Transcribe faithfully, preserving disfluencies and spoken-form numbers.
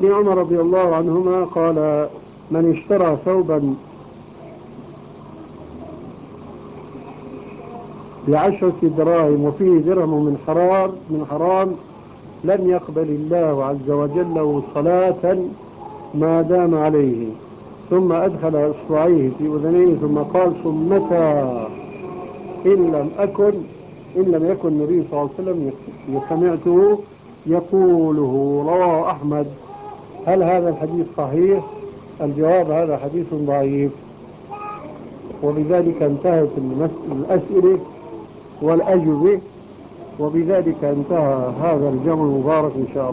ابن عمر رضي الله عنهما قال: من اشترى ثوبا بعشرة دراهم وفيه درهم من حرام من حرام لم يقبل الله عز وجل له صلاة ما دام عليه. ثم أدخل إصبعيه في أذنيه ثم قال: صمتا، إن لم أكن إن لم يكن النبي صلى الله عليه وسلم سمعته يقوله. رواه أحمد. هل هذا الحديث صحيح؟ الجواب: هذا حديث ضعيف. وبذلك انتهت الأسئلة والأجوبة، وبذلك انتهى هذا الجمع المبارك إن شاء الله.